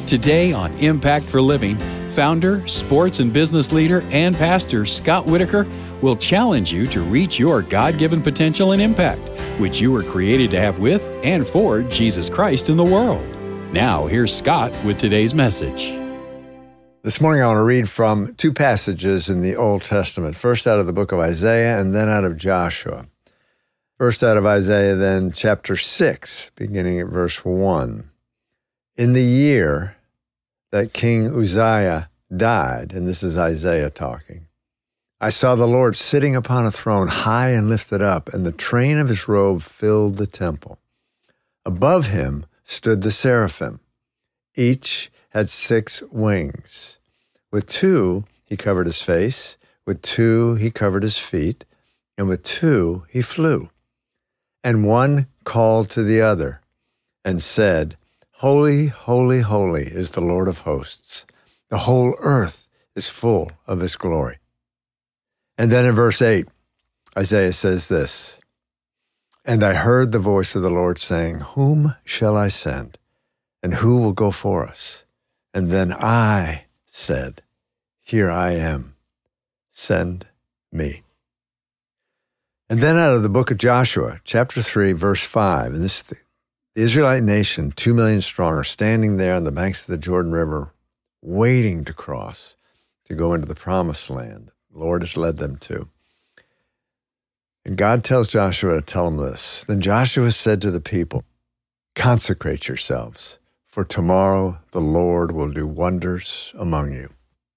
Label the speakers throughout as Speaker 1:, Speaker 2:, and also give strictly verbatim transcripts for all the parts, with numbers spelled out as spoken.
Speaker 1: Today on Impact for Living, founder, sports and business leader, and pastor Scott Whitaker will challenge you to reach your God-given potential and impact, which you were created to have with and for Jesus Christ in the world. Now, here's Scott with today's message.
Speaker 2: This morning I want to read from two passages in the Old Testament, first out of the book of Isaiah and then out of Joshua. First out of Isaiah, then chapter six, beginning at verse one. In the year that King Uzziah died, and this is Isaiah talking, I saw the Lord sitting upon a throne high and lifted up, and the train of his robe filled the temple. Above him stood the seraphim. Each had six wings. With two he covered his face, with two he covered his feet, and with two he flew. And one called to the other and said, Holy, holy, holy is the Lord of hosts. The whole earth is full of his glory. And then in verse eight, Isaiah says this, And I heard the voice of the Lord saying, Whom shall I send? And who will go for us? And then I said, Here I am. Send me. And then out of the book of Joshua, chapter three, verse five, and this the Israelite nation, two million strong, are standing there on the banks of the Jordan River, waiting to cross, to go into the promised land the Lord has led them to. And God tells Joshua to tell them this. Then Joshua said to the people, Consecrate yourselves, for tomorrow the Lord will do wonders among you.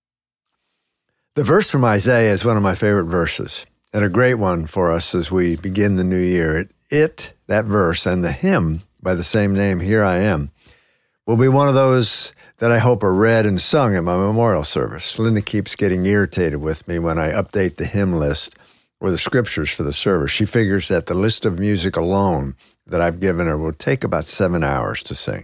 Speaker 2: The verse from Isaiah is one of my favorite verses, and a great one for us as we begin the new year. It, it, that verse, and the hymn by the same name, Here I Am, will be one of those that I hope are read and sung at my memorial service. Linda keeps getting irritated with me when I update the hymn list or the scriptures for the service. She figures that the list of music alone that I've given her will take about seven hours to sing,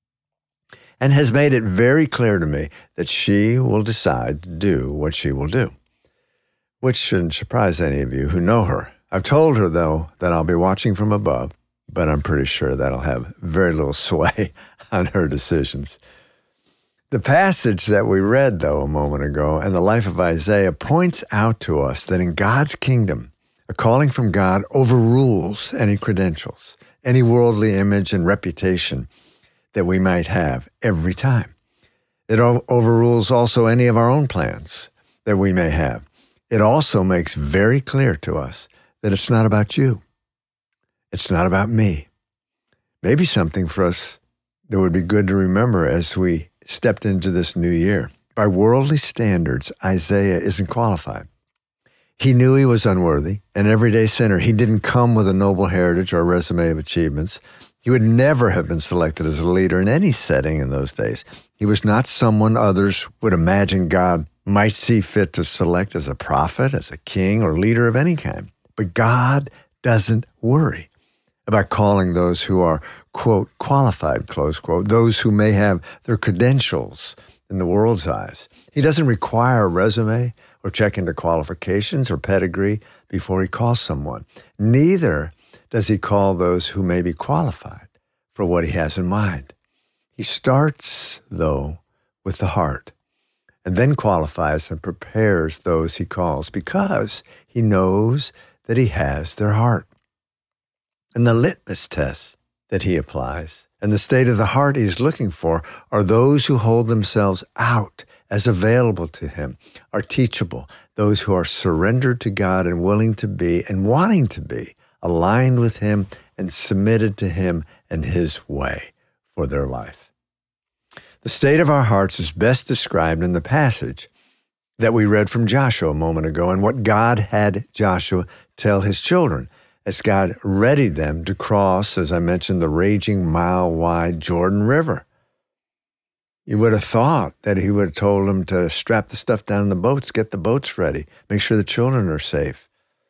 Speaker 2: and has made it very clear to me that she will decide to do what she will do, which shouldn't surprise any of you who know her. I've told her, though, that I'll be watching from above, but I'm pretty sure that'll have very little sway on her decisions. The passage that we read, though, a moment ago, and the life of Isaiah points out to us that in God's kingdom, a calling from God overrules any credentials, any worldly image and reputation that we might have every time. It o- overrules also any of our own plans that we may have. It also makes very clear to us that it's not about you. It's not about me. Maybe something for us that would be good to remember as we stepped into this new year. By worldly standards, Isaiah isn't qualified. He knew he was unworthy, an everyday sinner. He didn't come with a noble heritage or a resume of achievements. He would never have been selected as a leader in any setting in those days. He was not someone others would imagine God might see fit to select as a prophet, as a king, or leader of any kind. But God doesn't worry about calling those who are, quote, qualified, close quote, those who may have their credentials in the world's eyes. He doesn't require a resume or check into qualifications or pedigree before he calls someone. Neither does he call those who may be qualified for what he has in mind. He starts, though, with the heart, and then qualifies and prepares those he calls because he knows that he has their heart. And the litmus test that he applies and the state of the heart he is looking for are those who hold themselves out as available to him, are teachable, those who are surrendered to God and willing to be and wanting to be aligned with him and submitted to him and his way for their life. The state of our hearts is best described in the passage that we read from Joshua a moment ago and what God had Joshua tell his children as God readied them to cross, as I mentioned, the raging mile-wide Jordan River. You would have thought that he would have told them to strap the stuff down in the boats, get the boats ready, make sure the children are safe,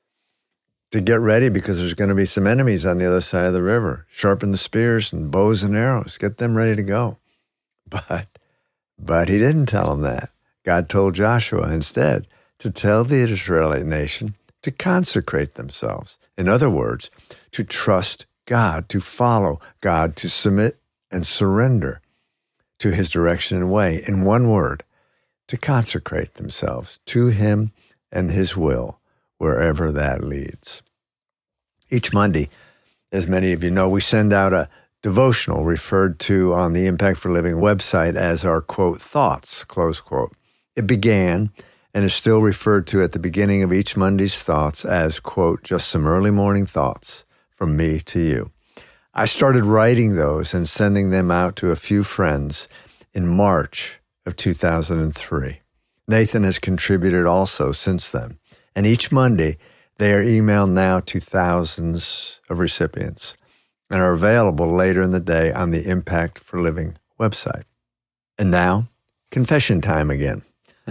Speaker 2: to get ready because there's going to be some enemies on the other side of the river. Sharpen the spears and bows and arrows. Get them ready to go. But, but he didn't tell them that. God told Joshua instead to tell the Israelite nation to consecrate themselves. In other words, to trust God, to follow God, to submit and surrender, to his direction and way. In one word, to consecrate themselves to him and his will, wherever that leads. Each Monday, as many of you know, we send out a devotional referred to on the Impact for Living website as our, quote, thoughts, close quote. It began and is still referred to at the beginning of each Monday's thoughts as, quote, just some early morning thoughts from me to you. I started writing those and sending them out to a few friends in March of two thousand three. Nathan has contributed also since then. And each Monday, they are emailed now to thousands of recipients and are available later in the day on the Impact for Living website. And now, confession time again.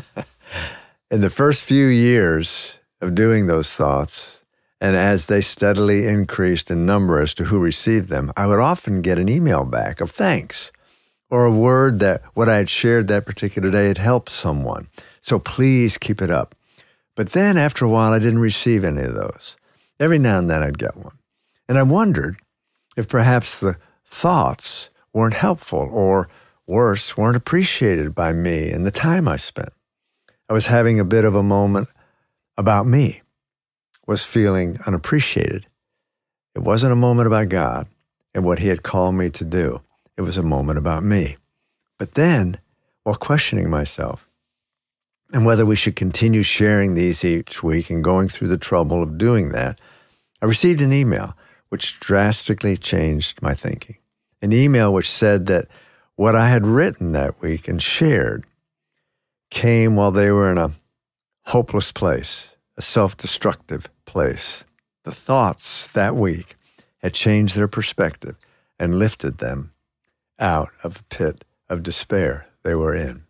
Speaker 2: In the first few years of doing those thoughts, and as they steadily increased in number as to who received them, I would often get an email back of thanks or a word that what I had shared that particular day had helped someone. So please keep it up. But then after a while, I didn't receive any of those. Every now and then I'd get one. And I wondered if perhaps the thoughts weren't helpful or, worse, weren't appreciated by me and the time I spent. I was having a bit of a moment about me, was feeling unappreciated. It wasn't a moment about God and what he had called me to do. It was a moment about me. But then, while questioning myself and whether we should continue sharing these each week and going through the trouble of doing that, I received an email which drastically changed my thinking. An email which said that what I had written that week and shared came while they were in a hopeless place, a self-destructive place. The thoughts that week had changed their perspective and lifted them out of the pit of despair they were in.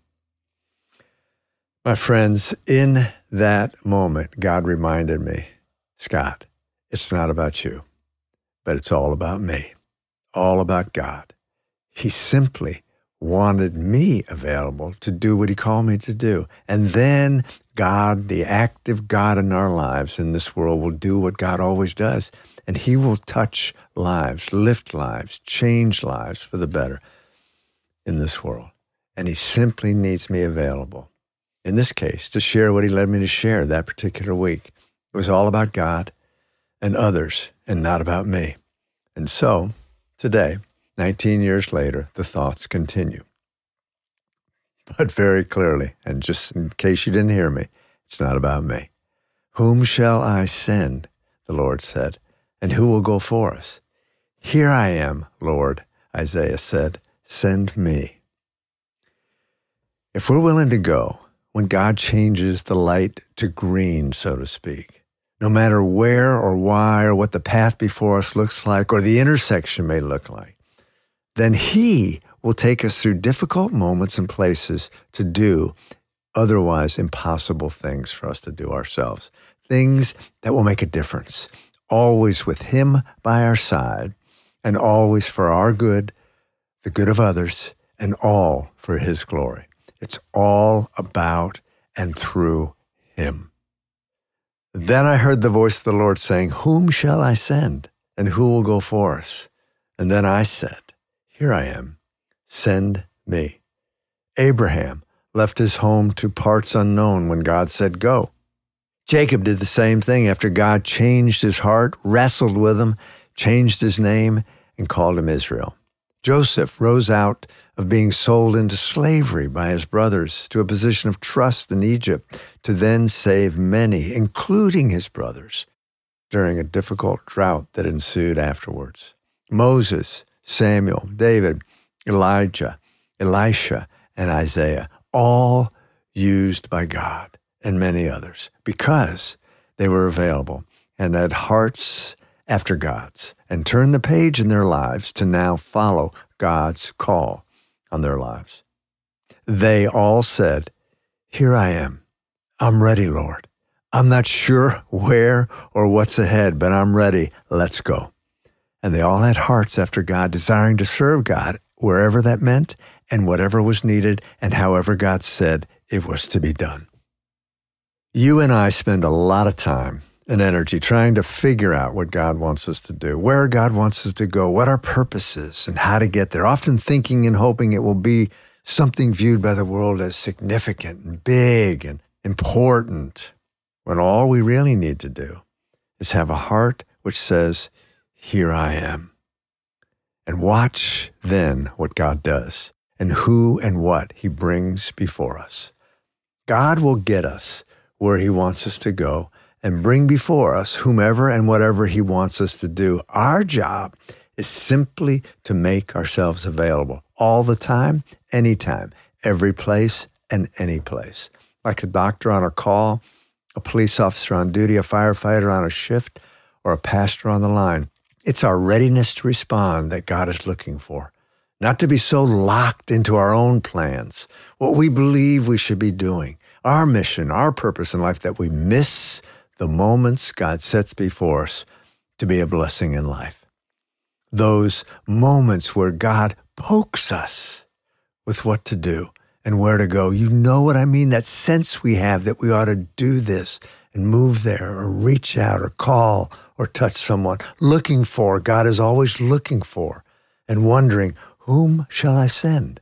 Speaker 2: My friends, in that moment, God reminded me, Scott, it's not about you, but it's all about me, all about God. He simply wanted me available to do what he called me to do. And then God, the active God in our lives in this world, will do what God always does. And he will touch lives, lift lives, change lives for the better in this world. And he simply needs me available, in this case, to share what he led me to share that particular week. It was all about God and others and not about me. And so, today, nineteen years later, the thoughts continue. But very clearly, and just in case you didn't hear me, it's not about me. Whom shall I send, the Lord said, and who will go for us? Here I am, Lord, Isaiah said, send me. If we're willing to go, when God changes the light to green, so to speak, no matter where or why or what the path before us looks like or the intersection may look like, then he will take us through difficult moments and places to do otherwise impossible things for us to do ourselves, things that will make a difference, always with him by our side and always for our good, the good of others, and all for his glory. It's all about and through him. Then I heard the voice of the Lord saying, whom shall I send, and who will go for us? And then I said, here I am, send me. Abraham left his home to parts unknown when God said, go. Jacob did the same thing after God changed his heart, wrestled with him, changed his name, and called him Israel. Joseph rose out of being sold into slavery by his brothers to a position of trust in Egypt to then save many, including his brothers, during a difficult drought that ensued afterwards. Moses, Samuel, David, Elijah, Elisha, and Isaiah, all used by God and many others because they were available and had hearts after God's and turned the page in their lives to now follow God's call on their lives. They all said, here I am. I'm ready, Lord. I'm not sure where or what's ahead, but I'm ready. Let's go. And they all had hearts after God, desiring to serve God wherever that meant and whatever was needed and however God said it was to be done. You and I spend a lot of time and energy trying to figure out what God wants us to do, where God wants us to go, what our purpose is, and how to get there, often thinking and hoping it will be something viewed by the world as significant and big and important, when all we really need to do is have a heart which says, here I am. And watch then what God does and who and what he brings before us. God will get us where he wants us to go and bring before us whomever and whatever he wants us to do. Our job is simply to make ourselves available all the time, anytime, every place and any place. Like a doctor on a call, a police officer on duty, a firefighter on a shift, or a pastor on the line. It's our readiness to respond that God is looking for, not to be so locked into our own plans, what we believe we should be doing, our mission, our purpose in life, that we miss the moments God sets before us to be a blessing in life. Those moments where God pokes us with what to do and where to go. You know what I mean? That sense we have that we ought to do this and move there or reach out or call or touch someone. Looking for, God is always looking for and wondering, whom shall I send?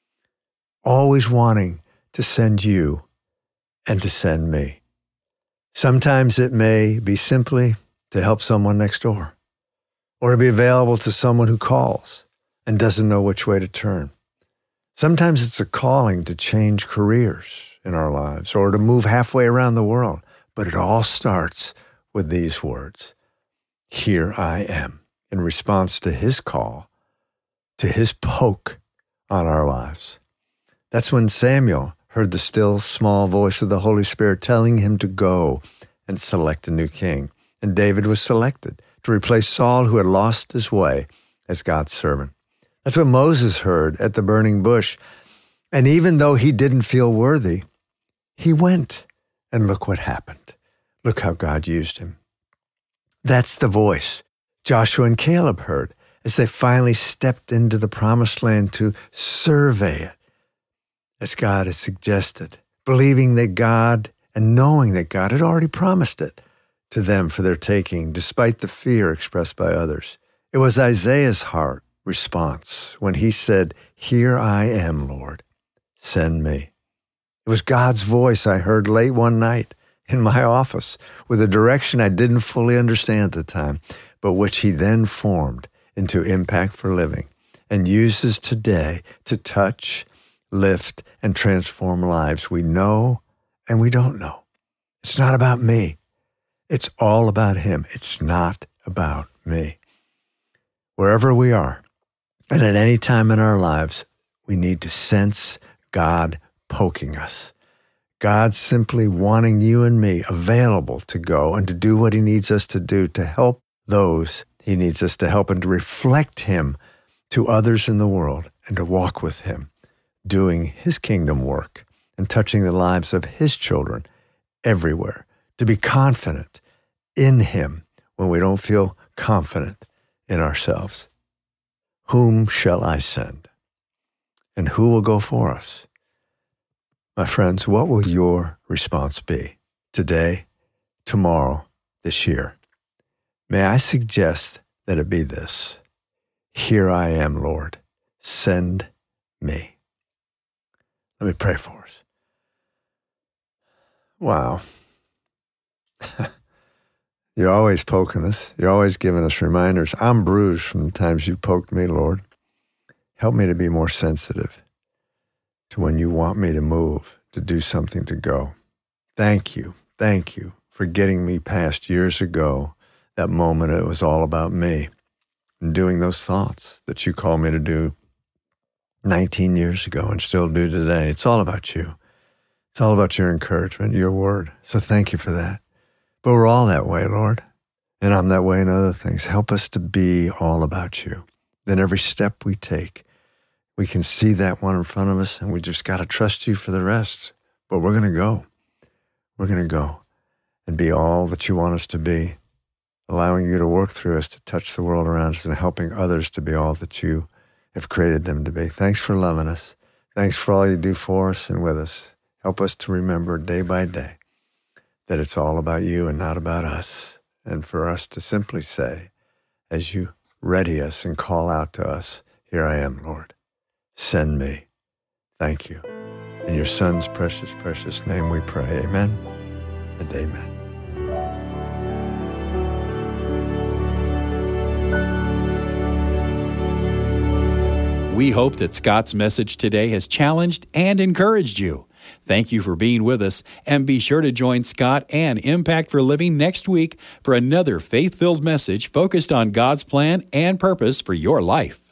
Speaker 2: Always wanting to send you and to send me. Sometimes it may be simply to help someone next door or to be available to someone who calls and doesn't know which way to turn. Sometimes it's a calling to change careers in our lives or to move halfway around the world. But it all starts with these words, here I am, in response to his call, to his poke on our lives. That's when Samuel heard the still, small voice of the Holy Spirit telling him to go and select a new king. And David was selected to replace Saul, who had lost his way, as God's servant. That's what Moses heard at the burning bush. And even though he didn't feel worthy, he went. And look what happened. Look how God used him. That's the voice Joshua and Caleb heard as they finally stepped into the promised land to survey it, as God had suggested, believing that God and knowing that God had already promised it to them for their taking, despite the fear expressed by others. It was Isaiah's heart response when he said, here I am, Lord, send me. It was God's voice I heard late one night in my office with a direction I didn't fully understand at the time, but which he then formed into Impact for Living and uses today to touch, lift, and transform lives we know and we don't know. It's not about me. It's all about him. It's not about me. Wherever we are, and at any time in our lives, we need to sense God poking us. God simply wanting you and me available to go and to do what he needs us to do to help those he needs us to help and to reflect him to others in the world and to walk with him, doing his kingdom work and touching the lives of his children everywhere, to be confident in him when we don't feel confident in ourselves. Whom shall I send? And who will go for us? My friends, what will your response be today, tomorrow, this year? May I suggest that it be this: here I am, Lord, send me. Let me pray for us. Wow. You're always poking us. You're always giving us reminders. I'm bruised from the times you poked me, Lord. Help me to be more sensitive to when you want me to move, to do something, to go. Thank you. Thank you for getting me past years ago, that moment it was all about me, and doing those thoughts that you called me to do nineteen years ago and still do today. It's all about you. It's all about your encouragement, your word. So thank you for that. But we're all that way, Lord. And I'm that way in other things. Help us to be all about you. Then every step we take, we can see that one in front of us, and we just got to trust you for the rest. But we're going to go. We're going to go and be all that you want us to be, allowing you to work through us to touch the world around us and helping others to be all that you have created them to be. Thanks for loving us. Thanks for all you do for us and with us. Help us to remember day by day that it's all about you and not about us. And for us to simply say, as you ready us and call out to us, here I am, Lord. Send me. Thank you. In your Son's precious, precious name we pray. Amen and amen.
Speaker 1: We hope that Scott's message today has challenged and encouraged you. Thank you for being with us, and be sure to join Scott and Impact for Living next week for another faith-filled message focused on God's plan and purpose for your life.